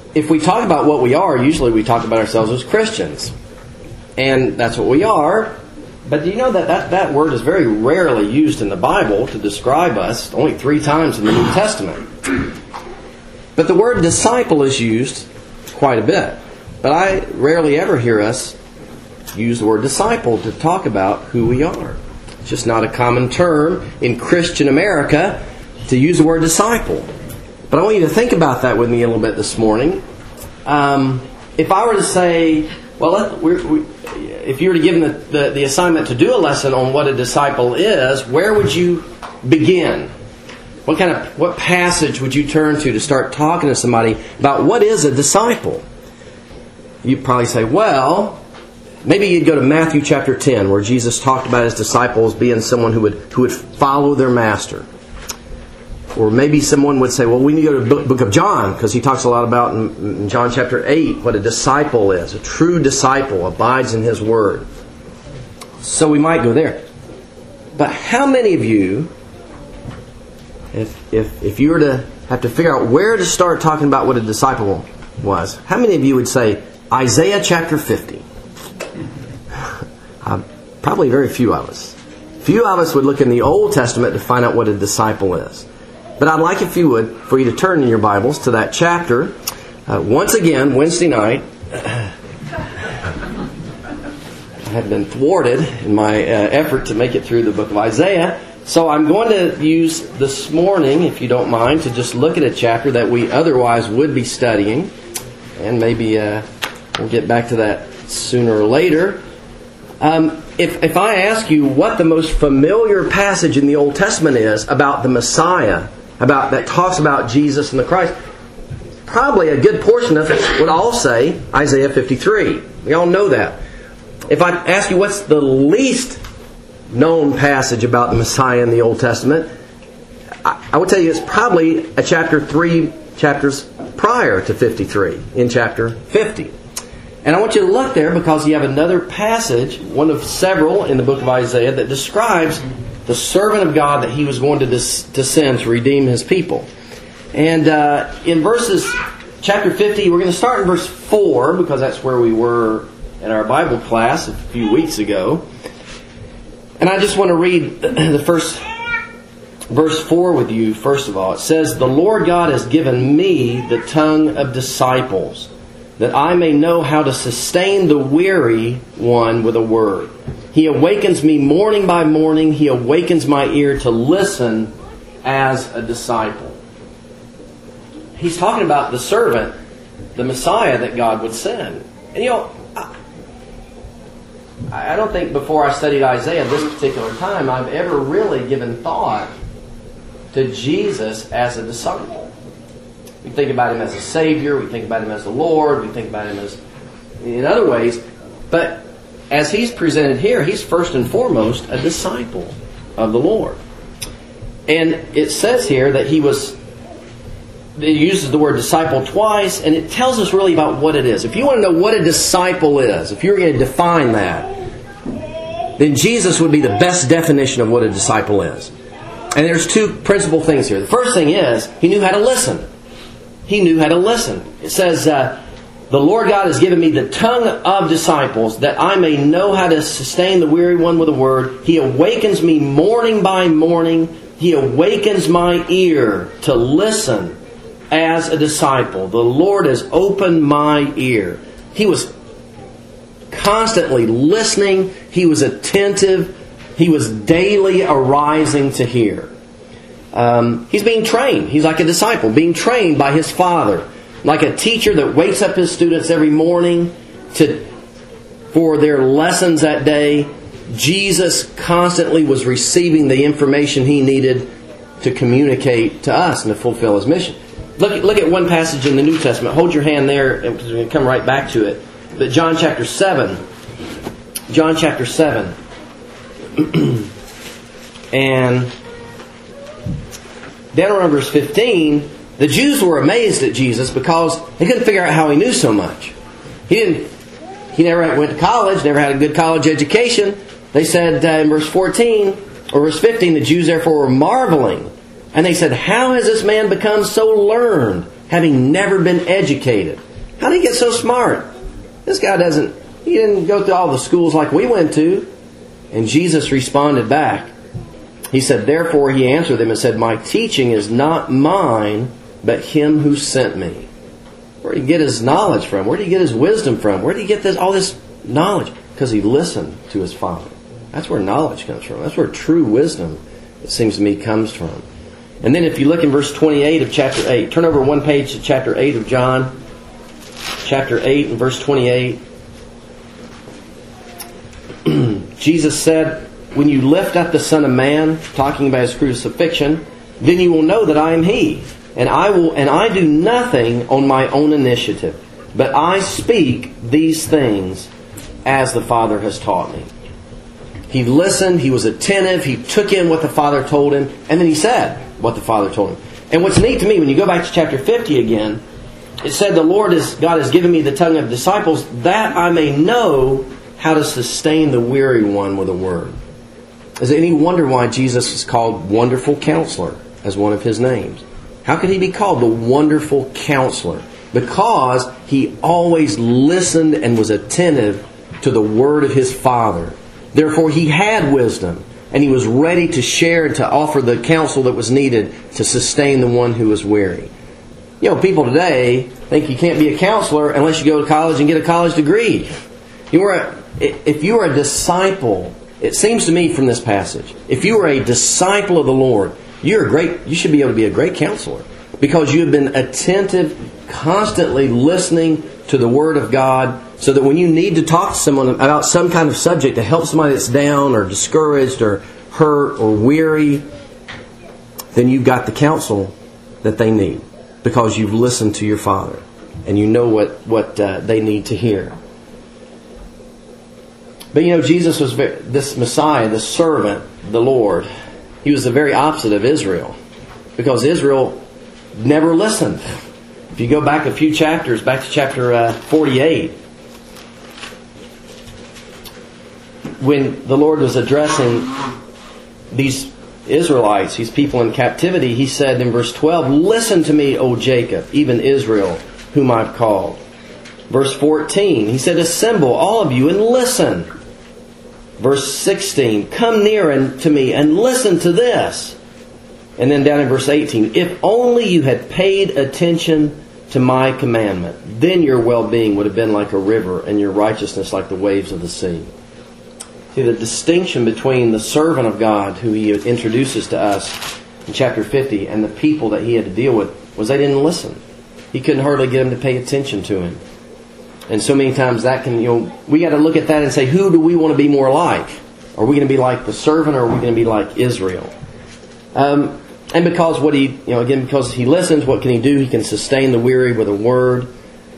if we talk about what we are, usually we talk about ourselves as Christians. And that's what we are. But do you know that word is very rarely used in the Bible to describe us, only 3 times in the New Testament. But the word disciple is used quite a bit. But I rarely ever hear us use the word disciple to talk about who we are. It's just not a common term in Christian America to use the word disciple. But I want you to think about that with me a little bit this morning. If I were to say, well, if you were to give the assignment to do a lesson on what a disciple is, where would you begin? What passage would you turn to start talking to somebody about what is a disciple? You'd probably say, well, maybe you'd go to Matthew chapter 10, where Jesus talked about His disciples being someone who would follow their master. Or maybe someone would say, well, we need to go to the book of John, because he talks a lot about in John chapter 8 what a disciple is. A true disciple abides in His Word. So we might go there. But how many of you, if you were to have to figure out where to start talking about what a disciple was, how many of you would say Isaiah chapter 50? Probably very few of us. Few of us would look in the Old Testament to find out what a disciple is. But I'd like, if you would, for you to turn in your Bibles to that chapter. Once again, Wednesday night, I had been thwarted in my effort to make it through the book of Isaiah. So I'm going to use this morning, if you don't mind, to just look at a chapter that we otherwise would be studying. And maybe we'll get back to that sooner or later. If I ask you what the most familiar passage in the Old Testament is about the Messiah, that talks about Jesus and the Christ, probably a good portion of it would all say Isaiah 53. We all know that. If I ask you what's the least known passage about the Messiah in the Old Testament, I would tell you it's probably a chapter 3 chapters prior to 53, in chapter 50. And I want you to look there because you have another passage, one of several in the book of Isaiah, that describes the servant of God that He was going to send to redeem His people. And in chapter 50, we're going to start in verse 4, because that's where we were in our Bible class a few weeks ago. And I just want to read the first verse 4 with you, first of all. It says, "The Lord God has given me the tongue of disciples, that I may know how to sustain the weary one with a word. He awakens me morning by morning. He awakens my ear to listen as a disciple." He's talking about the servant, the Messiah that God would send. And I don't think before I studied Isaiah this particular time I've ever really given thought to Jesus as a disciple. We think about Him as a Savior, we think about Him as the Lord, we think about Him as in other ways, but as He's presented here, He's first and foremost a disciple of the Lord. And it says here that it uses the word disciple twice, and it tells us really about what it is. If you want to know what a disciple is, if you're going to define that, then Jesus would be the best definition of what a disciple is. And there's 2 principal things here. The first thing is, He knew how to listen. He knew how to listen. It says, "The Lord God has given me the tongue of disciples, that I may know how to sustain the weary one with a word. He awakens me morning by morning. He awakens my ear to listen as a disciple. The Lord has opened my ear." He was constantly listening. He was attentive. He was daily arising to hear. He's being trained. He's like a disciple, being trained by his Father. Like a teacher that wakes up his students every morning for their lessons that day. Jesus constantly was receiving the information He needed to communicate to us and to fulfill His mission. Look at one passage in the New Testament. Hold your hand there, because we're going to come right back to it. But John chapter 7. John chapter 7. And down around verse 15, the Jews were amazed at Jesus because they couldn't figure out how He knew so much. He never went to college, never had a good college education. They said in verse 14 or verse 15, the Jews therefore were marveling. And they said, "How has this man become so learned having never been educated. How did he get so smart? This guy he didn't go through all the schools like we went to. And Jesus responded back. He said, therefore he answered them and said, my teaching is not mine, but him who sent me. Where did he get his knowledge from? Where did he get his wisdom from? Where did he get all this knowledge? Because he listened to his Father. That's where knowledge comes from. That's where true wisdom, it seems to me, comes from. And then if you look in verse 28 of chapter 8, turn over one page to chapter 8 of John. Chapter 8 and verse 28. Jesus said, when you lift up the Son of Man, talking about his crucifixion, then you will know that I am he. And I do nothing on my own initiative, but I speak these things as the Father has taught me. He listened, he was attentive, he took in what the Father told him, and then he said what the Father told him. And what's neat to me, when you go back to chapter 50 again, it said, God has given me the tongue of disciples, that I may know how to sustain the weary one with a word. Is there any wonder why Jesus is called Wonderful Counselor as one of his names? How could he be called the Wonderful Counselor? Because he always listened and was attentive to the word of his Father. Therefore he had wisdom, and he was ready to share and to offer the counsel that was needed to sustain the one who was weary. You know, people today think you can't be a counselor unless you go to college and get a college degree. If you are a disciple, it seems to me from this passage, if you are a disciple of the Lord, you should be able to be a great counselor, because you have been attentive, constantly listening to the Word of God, so that when you need to talk to someone about some kind of subject to help somebody that's down or discouraged or hurt or weary, then you've got the counsel that they need, because you've listened to your Father and you know what they need to hear. But you know, Jesus was this Messiah, the servant, the Lord. He was the very opposite of Israel, because Israel never listened. If you go back a few chapters, back to chapter 48, when the Lord was addressing these Israelites, these people in captivity, He said in verse 12, listen to me, O Jacob, even Israel, whom I've called. Verse 14, He said, assemble all of you and listen. Verse 16, come near to me and listen to this. And then down in verse 18, if only you had paid attention to my commandment, then your well-being would have been like a river and your righteousness like the waves of the sea. See, the distinction between the servant of God, who He introduces to us in chapter 50, and the people that He had to deal with, was they didn't listen. He couldn't hardly get them to pay attention to Him. And so many times that can, we got to look at that and say, who do we want to be more like? Are we going to be like the servant, or are we going to be like Israel? And because because He listens, what can He do? He can sustain the weary with a word.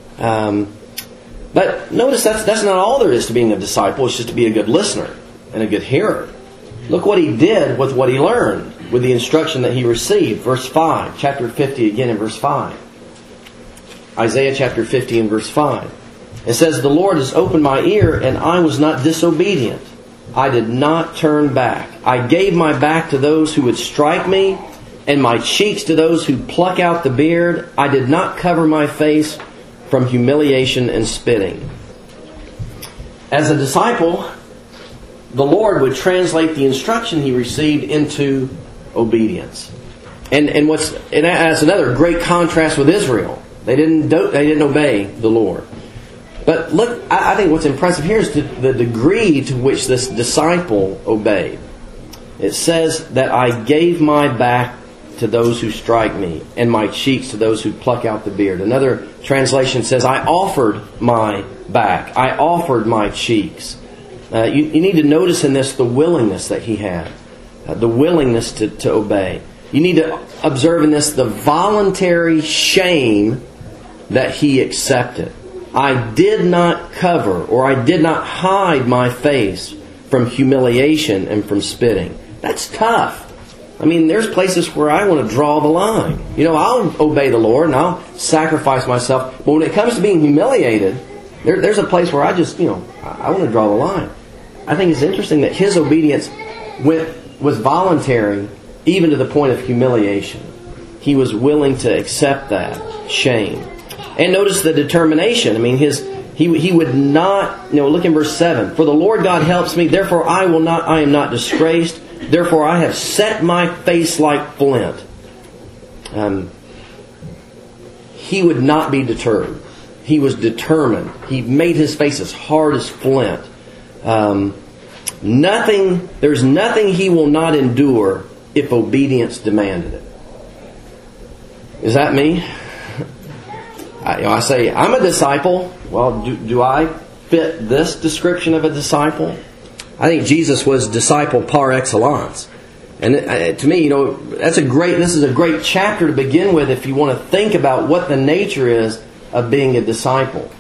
But notice that's not all there is to being a disciple. It's just to be a good listener and a good hearer. Look what He did with what He learned, with the instruction that He received. Verse 5, chapter 50 again in verse 5. Isaiah chapter 50 and verse 5. It says, the Lord has opened my ear, and I was not disobedient. I did not turn back. I gave my back to those who would strike me, and my cheeks to those who pluck out the beard. I did not cover my face from humiliation and spitting. As a disciple, the Lord would translate the instruction he received into obedience. And that's another great contrast with Israel. They didn't obey the Lord. But look, I think what's impressive here is the degree to which this disciple obeyed. It says that I gave my back to those who strike me, and my cheeks to those who pluck out the beard. Another translation says, I offered my back. I offered my cheeks. You need to notice in this the willingness that he had. The willingness to obey. You need to observe in this the voluntary shame that he accepted. I did not cover, or I did not hide my face from humiliation and from spitting. That's tough. I mean, there's places where I want to draw the line. I'll obey the Lord and I'll sacrifice myself. But when it comes to being humiliated, there's a place where I just, I want to draw the line. I think it's interesting that his obedience was voluntary, even to the point of humiliation. he was willing to accept that shame. And notice the determination. I mean, he would not, look in verse 7. For the Lord God helps me, therefore I am not disgraced. Therefore I have set my face like flint. He would not be deterred. He was determined. He made his face as hard as flint. There's nothing he will not endure if obedience demanded it. Is that me? I say, I'm a disciple. Well, do I fit this description of a disciple? I think Jesus was disciple par excellence. And to me, this is a great chapter to begin with if you want to think about what the nature is of being a disciple.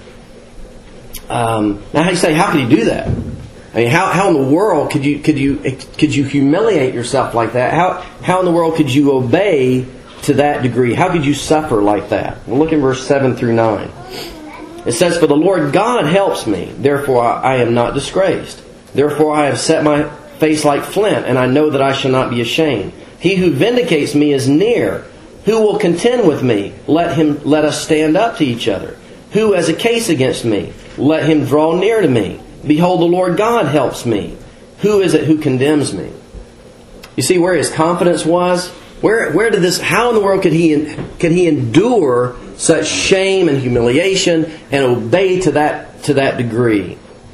Now, how could you do that? I mean, how in the world could you humiliate yourself like that? How in the world could you obey to that degree? How could you suffer like that? Well, look in verse 7 through 9. It says, For the Lord God helps me, therefore I am not disgraced. Therefore I have set my face like flint, and I know that I shall not be ashamed. He who vindicates me is near. Who will contend with me? Let us stand up to each other. Who has a case against me? Let him draw near to me. Behold, the Lord God helps me. Who is it who condemns me? You see where his confidence was? How in the world could he endure such shame and humiliation and obey to that degree?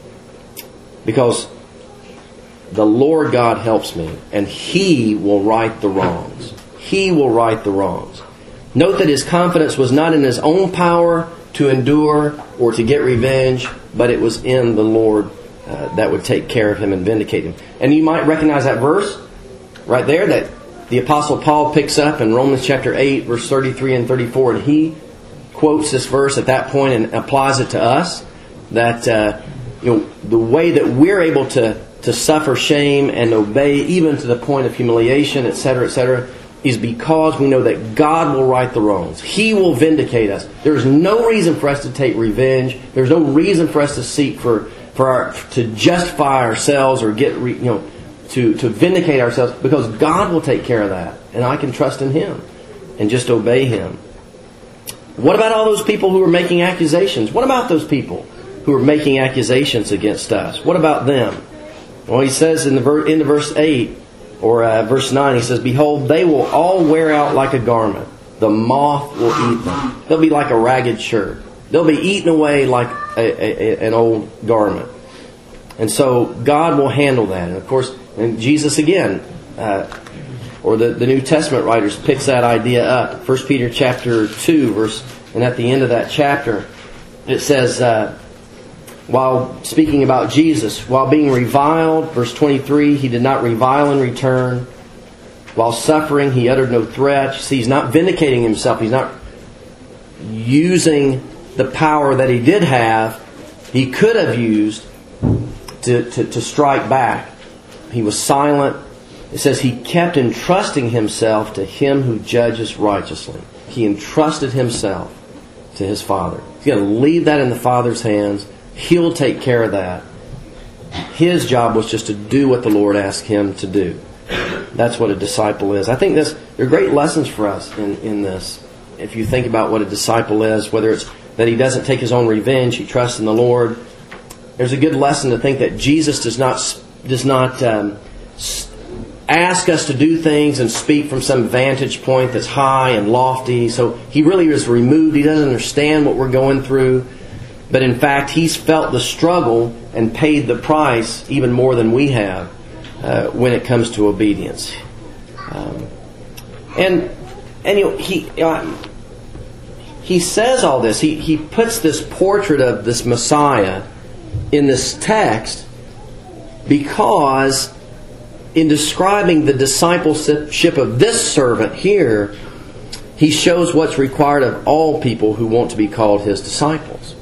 Because the Lord God helps me, and He will right the wrongs. He will right the wrongs. Note that his confidence was not in his own power to endure or to get revenge, but it was in the Lord that would take care of him and vindicate him. And you might recognize that verse right there that the Apostle Paul picks up in Romans chapter 8, verse 33 and 34, and he quotes this verse at that point and applies it to us. That the way that we're able to suffer shame and obey, even to the point of humiliation, etc., is because we know that God will right the wrongs. He will vindicate us. There's no reason for us to take revenge. There's no reason for us to seek to justify ourselves or get to vindicate ourselves, because God will take care of that, and I can trust in Him and just obey Him. What about all those people who are making accusations? What about those people who are making accusations against us? What about them? Well, he says in verse 8 or verse 9, he says, Behold, they will all wear out like a garment. The moth will eat them. They'll be like a ragged shirt. They'll be eaten away like an old garment. And so God will handle that. And of course, and Jesus again, or the New Testament writers picks that idea up. 1 Peter chapter 2, and at the end of that chapter, it says, while speaking about Jesus, while being reviled, verse 23, He did not revile in return. While suffering, He uttered no threat. See, He's not vindicating Himself. He's not using the power that He did have, He could have used to strike back. He was silent. It says He kept entrusting Himself to Him who judges righteously. He entrusted Himself to His Father. He's going to leave that in the Father's hands. He'll take care of that. His job was just to do what the Lord asked Him to do. That's what a disciple is. I think there are great lessons for us in this. If you think about what a disciple is, whether it's that he doesn't take his own revenge, he trusts in the Lord. There's a good lesson to think that Jesus does not ask us to do things and speak from some vantage point that's high and lofty. So He really is removed. He doesn't understand what we're going through. But in fact, He's felt the struggle and paid the price even more than we have when it comes to obedience. He says all this. He puts this portrait of this Messiah in this text because in describing the discipleship of this servant here, He shows what's required of all people who want to be called His disciples.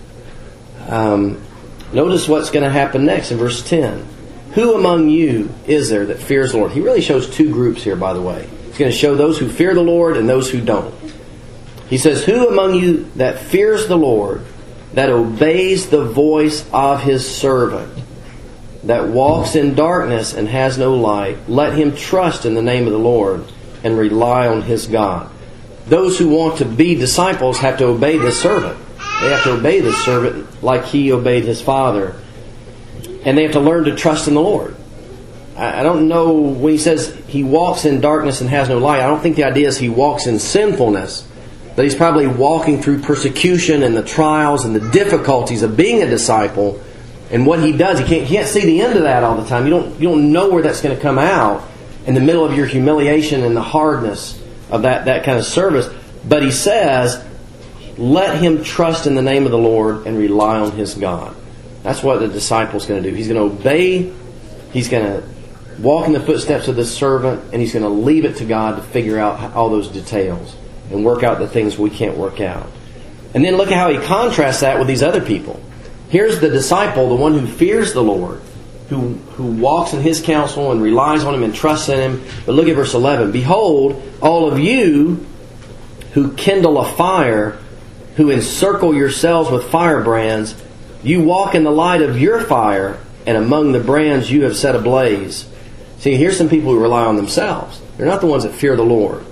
Notice what's going to happen next in verse 10. Who among you is there that fears the Lord? He really shows two groups here, by the way. He's going to show those who fear the Lord and those who don't. He says, who among you that fears the Lord, that obeys the voice of His servant, that walks in darkness and has no light, let him trust in the name of the Lord and rely on his God. those who want to be disciples have to obey this servant. They have to obey this servant like he obeyed his Father. And they have to learn to trust in the Lord. I don't know, when he says he walks in darkness and has no light, I don't think the idea is he walks in sinfulness. But he's probably walking through persecution and the trials and the difficulties of being a disciple. And what he does, he can't see the end of that all the time. You don't know where that's going to come out in the middle of your humiliation and the hardness of that kind of service. But he says, let him trust in the name of the Lord and rely on his God. That's what the disciple's going to do. He's going to obey. He's going to walk in the footsteps of this servant, and he's going to leave it to God to figure out all those details and work out the things we can't work out. And then look at how he contrasts that with these other people. Here's the disciple, the one who fears the Lord, who walks in his counsel and relies on him and trusts in him. But look at verse 11. Behold, all of you who kindle a fire, who encircle yourselves with firebrands, you walk in the light of your fire, and among the brands you have set ablaze. See, here's some people who rely on themselves. They're not the ones that fear the Lord.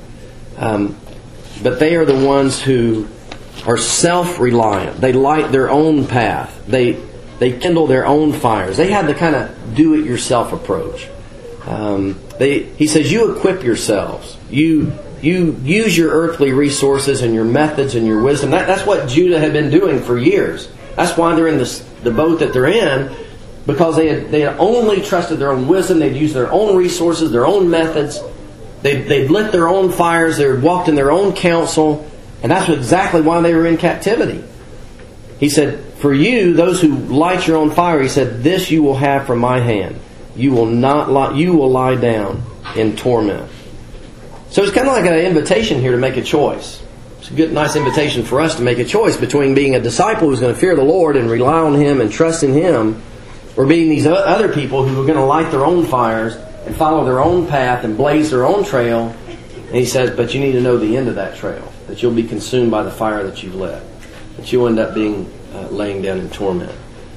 But they are the ones who are self-reliant. They light their own path. They kindle their own fires. They have the kind of do-it-yourself approach. He says, you equip yourselves. You use your earthly resources and your methods and your wisdom. That's what Judah had been doing for years. That's why they're in the boat that they're in, because they had only trusted their own wisdom. They'd used their own resources, their own methods. They'd lit their own fires. They walked in their own counsel. And that's exactly why they were in captivity. He said, for you, those who light your own fire, he said, this you will have from my hand. You will lie down in torment. So it's kind of like an invitation here to make a choice. It's a good, nice invitation for us to make a choice between being a disciple who's going to fear the Lord and rely on Him and trust in Him, or being these other people who are going to light their own fires and follow their own path and blaze their own trail. And he says, but you need to know the end of that trail, that you'll be consumed by the fire that you've lit, that you'll end up being laying down in torment.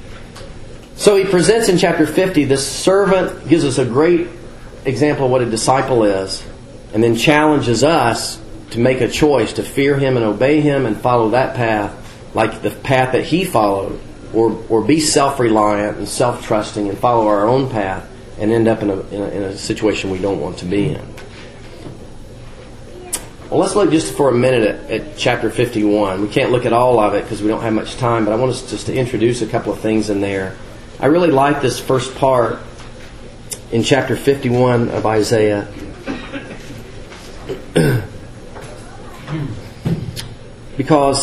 So he presents in chapter 50, this servant gives us a great example of what a disciple is, and then challenges us to make a choice to fear Him and obey Him and follow that path like the path that He followed, or be self-reliant and self-trusting and follow our own path and end up in a situation we don't want to be in. Well, let's look just for a minute at chapter 51. We can't look at all of it because we don't have much time, but I want us just to introduce a couple of things in there. I really like this first part in chapter 51 of Isaiah. Because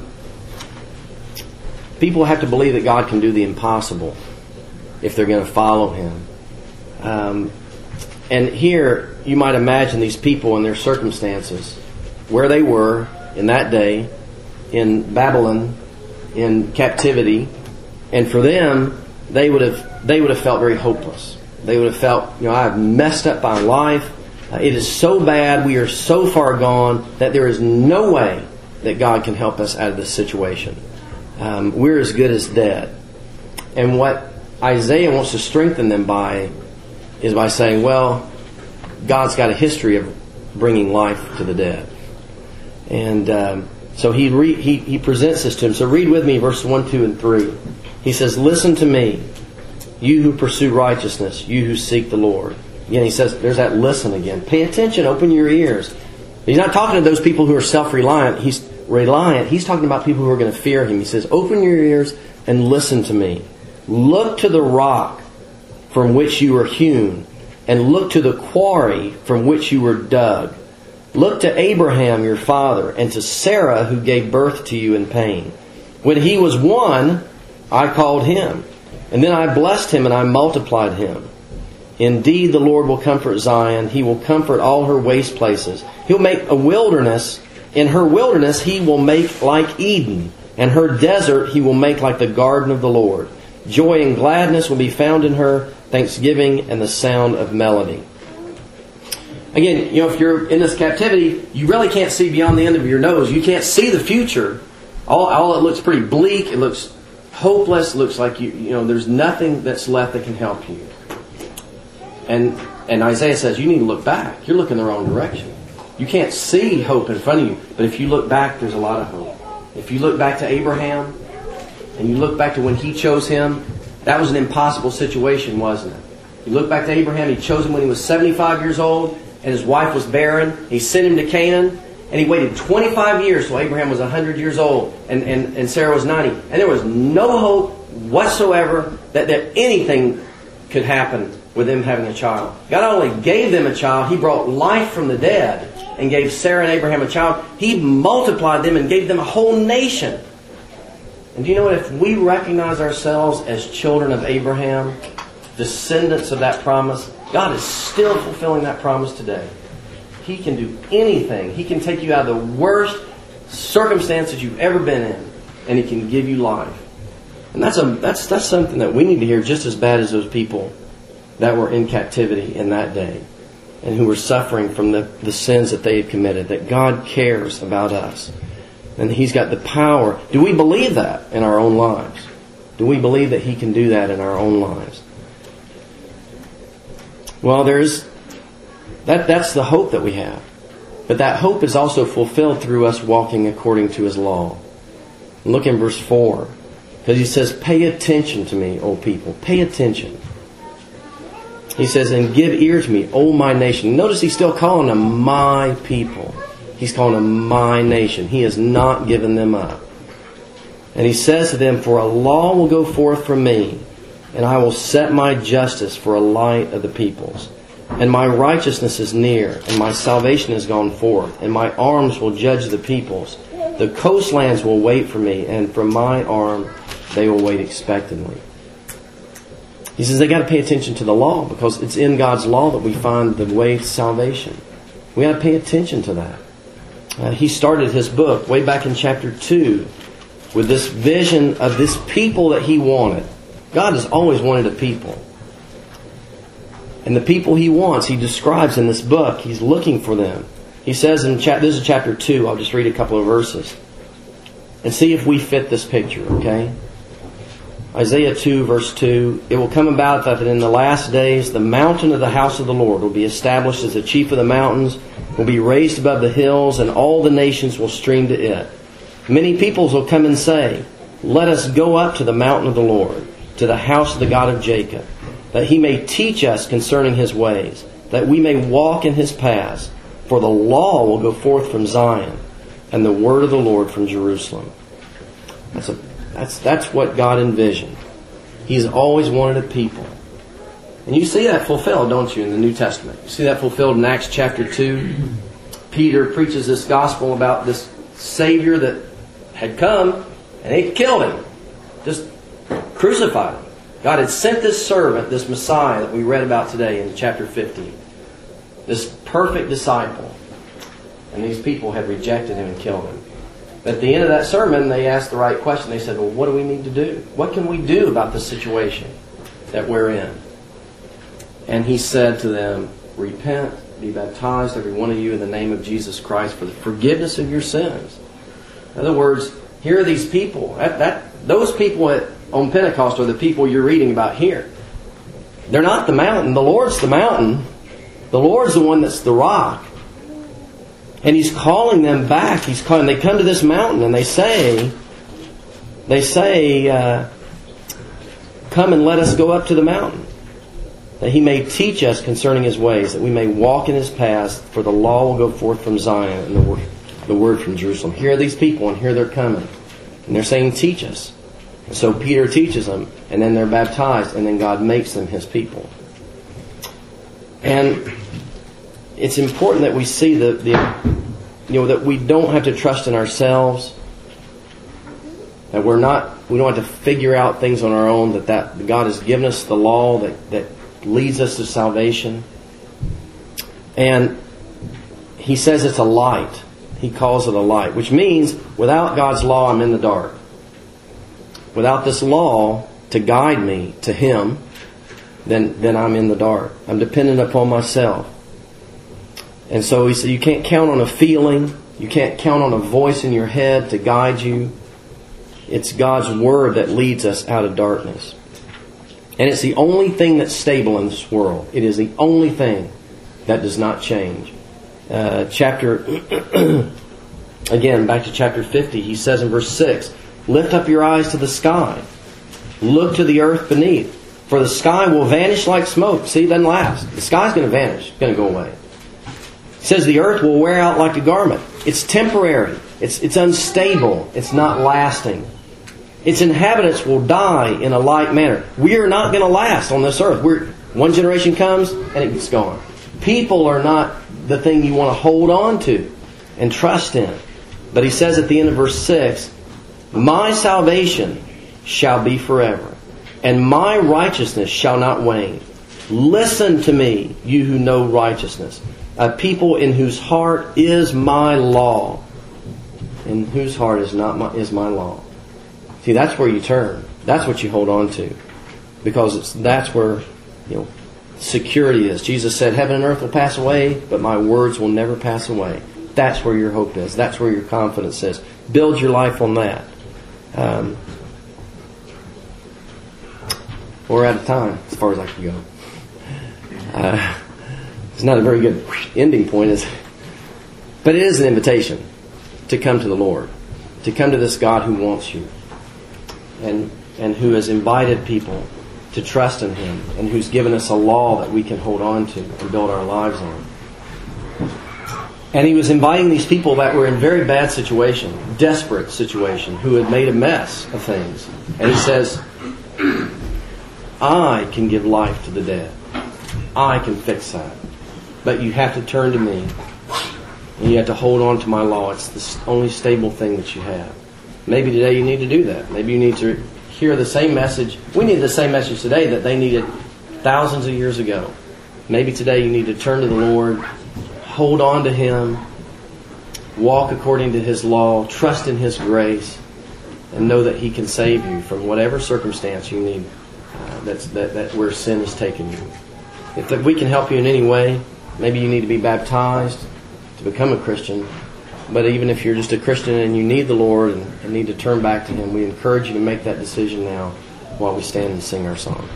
people have to believe that God can do the impossible if they're going to follow Him. And here, you might imagine these people and their circumstances, where they were in that day, in Babylon, in captivity, and for them, they would have felt very hopeless. They would have felt, I've messed up my life. It is so bad. We are so far gone that there is no way that God can help us out of this situation. We're as good as dead. And what Isaiah wants to strengthen them by is by saying, well, God's got a history of bringing life to the dead. And so he presents this to him. So read with me verses 1, 2, and 3. He says, listen to me, you who pursue righteousness, you who seek the Lord. Again, he says, there's that listen again. Pay attention, open your ears. He's not talking to those people who are self-reliant. He's talking about people who are going to fear Him. He says, open your ears and listen to me. Look to the rock from which you were hewn, and look to the quarry from which you were dug. Look to Abraham your father, and to Sarah who gave birth to you in pain. When he was one, I called him, and then I blessed him and I multiplied him. Indeed, the Lord will comfort Zion. He will comfort all her waste places. He'll make a wilderness. In her wilderness He will make like Eden, and her desert He will make like the garden of the Lord. Joy and gladness will be found in her, thanksgiving and the sound of melody. Again, if you're in this captivity, you really can't see beyond the end of your nose. You can't see the future. All it looks pretty bleak. It looks hopeless. It looks like there's nothing that's left that can help you. And Isaiah says, you need to look back. You're looking the wrong direction. You can't see hope in front of you, but if you look back, there's a lot of hope. If you look back to Abraham, and you look back to when he chose him, that was an impossible situation, wasn't it? You look back to Abraham, he chose him when he was 75 years old, and his wife was barren. He sent him to Canaan, and he waited 25 years till Abraham was 100 years old, and Sarah was 90. And there was no hope whatsoever that anything could happen with them having a child. God only gave them a child. He brought life from the dead and gave Sarah and Abraham a child. He multiplied them and gave them a whole nation. And do you know what? If we recognize ourselves as children of Abraham, descendants of that promise, God is still fulfilling that promise today. He can do anything. He can take you out of the worst circumstances you've ever been in, and He can give you life. And that's something that we need to hear just as bad as those people that were in captivity in that day and who were suffering from the sins that they had committed, that God cares about us. And He's got the power. Do we believe that in our own lives? Do we believe that He can do that in our own lives? Well, that's the hope that we have. But that hope is also fulfilled through us walking according to His law. Look in verse 4. Because He says, pay attention to me, O people. Pay attention. He says, and give ear to me, O my nation. Notice He's still calling them my people. He's calling them my nation. He has not given them up. And He says to them, for a law will go forth from me, and I will set my justice for a light of the peoples. And my righteousness is near, and my salvation has gone forth, and my arms will judge the peoples. The coastlands will wait for me, and from my arm they will wait expectantly. He says they got to pay attention to the law, because it's in God's law that we find the way to salvation. We got to pay attention to that. He started his book way back in chapter 2 with this vision of this people that He wanted. God has always wanted a people. And the people He wants, He describes in this book. He's looking for them. He says this is chapter 2. I'll just read a couple of verses and see if we fit this picture, okay? Isaiah 2, verse 2. It will come about that in the last days the mountain of the house of the Lord will be established as the chief of the mountains, will be raised above the hills, and all the nations will stream to it. Many peoples will come and say, let us go up to the mountain of the Lord, to the house of the God of Jacob, that He may teach us concerning His ways, that we may walk in His paths. For the law will go forth from Zion, and the word of the Lord from Jerusalem. That's what God envisioned. He's always wanted a people. And you see that fulfilled, don't you, in the New Testament? You see that fulfilled in Acts chapter 2. Peter preaches this gospel about this Savior that had come, and they killed Him. Just crucified Him. God had sent this servant, this Messiah that we read about today in chapter 15. This perfect disciple. And these people had rejected Him and killed Him. But at the end of that sermon, they asked the right question. They said, well, what do we need to do? What can we do about the situation that we're in? And He said to them, repent, be baptized, every one of you, in the name of Jesus Christ for the forgiveness of your sins. In other words, here are these people. Those people on Pentecost are the people you're reading about here. They're not the mountain. The Lord's the mountain. The Lord's the one that's the rock. And He's calling them back. They come to this mountain and they say, come and let us go up to the mountain, that He may teach us concerning His ways, that we may walk in His paths, for the law will go forth from Zion, and the word from Jerusalem. Here are these people, and here they're coming. And they're saying, teach us. And so Peter teaches them, and then they're baptized, and then God makes them His people. And it's important that we see that we don't have to trust in ourselves, that we don't have to figure out things on our own, that God has given us the law that leads us to salvation. And He says it's a light. He calls it a light, which means without God's law, I'm in the dark. Without this law to guide me to Him, then I'm in the dark. I'm dependent upon myself. And so He said, you can't count on a feeling. You can't count on a voice in your head to guide you. It's God's Word that leads us out of darkness. And it's the only thing that's stable in this world. It is the only thing that does not change. Again, back to chapter 50, he says in verse 6, "Lift up your eyes to the sky. Look to the earth beneath. For the sky will vanish like smoke." See, it doesn't last. The sky's going to vanish. It's going to go away. It says the earth will wear out like a garment. It's temporary. It's unstable. It's not lasting. Its inhabitants will die in a like manner. We are not going to last on this earth. One generation comes and it's gone. People are not the thing you want to hold on to and trust in. But he says at the end of verse 6, "My salvation shall be forever, and my righteousness shall not wane. Listen to me, you who know righteousness, a people in whose heart is my law." In whose heart is my law. See, that's where you turn. That's what you hold on to, because that's where security is. Jesus said, "Heaven and earth will pass away, but my words will never pass away." That's where your hope is. That's where your confidence is. Build your life on that. We're out of time, as far as I can go. It's not a very good ending point, is it? But it is an invitation to come to the Lord, to come to this God who wants you, and who has invited people to trust in Him, and who's given us a law that we can hold on to and build our lives on. And He was inviting these people that were in very bad situation, desperate situation, who had made a mess of things. And He says, "I can give life to the dead. I can fix that. But you have to turn to me. And you have to hold on to my law. It's the only stable thing that you have." Maybe today you need to do that. Maybe you need to hear the same message. We need the same message today that they needed thousands of years ago. Maybe today you need to turn to the Lord, hold on to Him, walk according to His law, trust in His grace, and know that He can save you from whatever circumstance you need that where sin has taken you. If we can help you in any way, maybe you need to be baptized to become a Christian. But even if you're just a Christian and you need the Lord and need to turn back to Him, we encourage you to make that decision now while we stand and sing our song.